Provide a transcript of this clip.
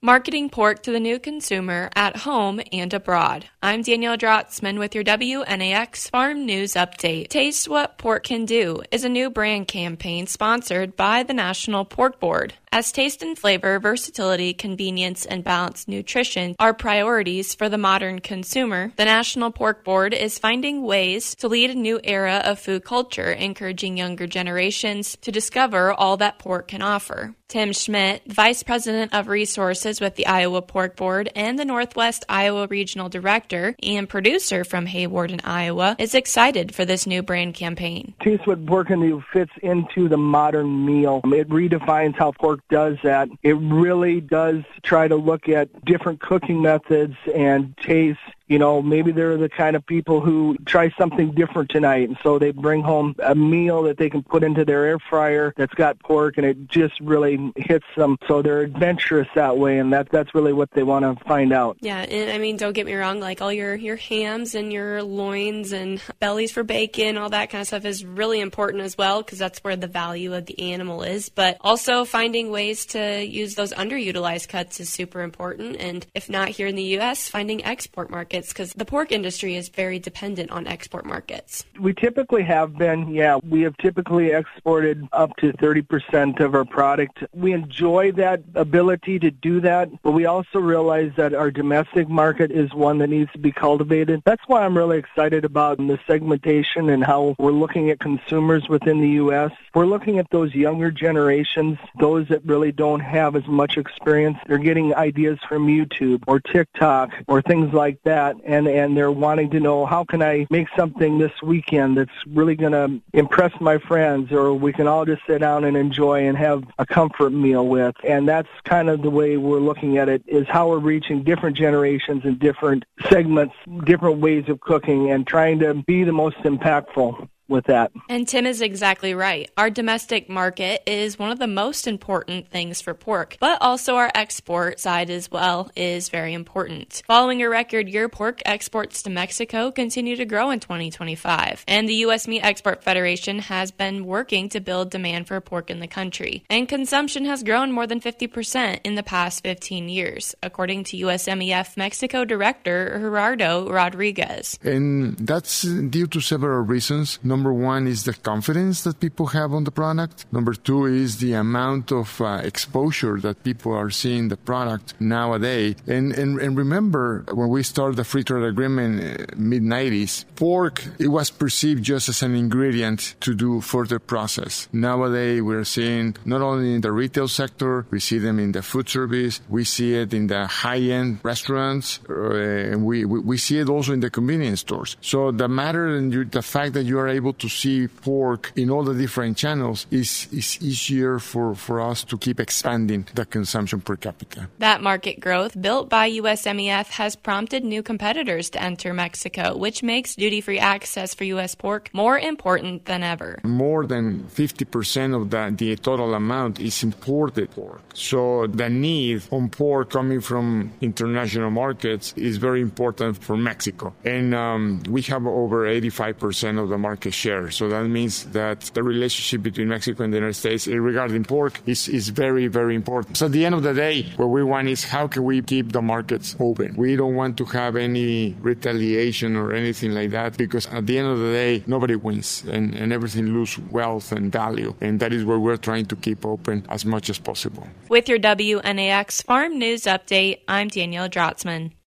Marketing pork to the new consumer at home and abroad. I'm Danielle Drotzman with your WNAX Farm News Update. Taste What Pork Can Do is a new brand campaign sponsored by the National Pork Board. As taste and flavor, versatility, convenience, and balanced nutrition are priorities for the modern consumer, the National Pork Board is finding ways to lead a new era of food culture, encouraging younger generations to discover all that pork can offer. Tim Schmidt, Vice President of Resources with the Iowa Pork Board and the Northwest Iowa Regional Director and producer from Hawarden, Iowa, is excited for this new brand campaign. Taste What Pork Can Do fits into the modern meal. It redefines how pork does that. It really does try to look at different cooking methods and tastes. You know, maybe they're the kind of people who try something different tonight, and so they bring home a meal that they can put into their air fryer that's got pork, and it just really hits them. So they're adventurous that way, and that's really what they want to find out. Yeah, and I mean, don't get me wrong, like all your hams and your loins and bellies for bacon, all that kind of stuff is really important as well, because that's where the value of the animal is. But also finding ways to use those underutilized cuts is super important, and if not here in the U.S., finding export markets, because the pork industry is very dependent on export markets. We typically have been, we have typically exported up to 30% of our product. We enjoy that ability to do that, but we also realize that our domestic market is one that needs to be cultivated. That's why I'm really excited about the segmentation and how we're looking at consumers within the U.S. We're looking at those younger generations, those that really don't have as much experience. They're getting ideas from YouTube or TikTok or things like that. And they're wanting to know, how can I make something this weekend that's really going to impress my friends, or we can all just sit down and enjoy and have a comfort meal with. And that's kind of the way we're looking at it, is how we're reaching different generations and different segments, different ways of cooking, and trying to be the most impactful with that. And Tim is exactly right. Our domestic market is one of the most important things for pork, but also our export side as well is very important. Following a record year, pork exports to Mexico continue to grow in 2025, and the U.S. Meat Export Federation has been working to build demand for pork in the country, and consumption has grown more than 50% in the past 15 years, according to USMEF Mexico Director Gerardo Rodriguez. And that's due to several reasons. Number one is the confidence that people have on the product. Number two is the amount of exposure that people are seeing the product nowadays. And remember, when we started the free trade agreement mid-90s, pork, it was perceived just as an ingredient to do further process. Nowadays, we're seeing not only in the retail sector, we see them in the food service, we see it in the high-end restaurants, and we see it also in the convenience stores. So the matter and the fact that you are able to see pork in all the different channels is easier for us to keep expanding the consumption per capita. That market growth built by USMEF has prompted new competitors to enter Mexico, which makes duty-free access for U.S. pork more important than ever. More than 50% of the total amount is imported pork. So the need on pork coming from international markets is very important for Mexico. And we have over 85% of the market share. So that means that the relationship between Mexico and the United States regarding pork is very, very important. So at the end of the day, what we want is, how can we keep the markets open? We don't want to have any retaliation or anything like that, because at the end of the day, nobody wins and everything loses wealth and value. And that is what we're trying to keep open as much as possible. With your WNAX Farm News Update, I'm Danielle Drotzman.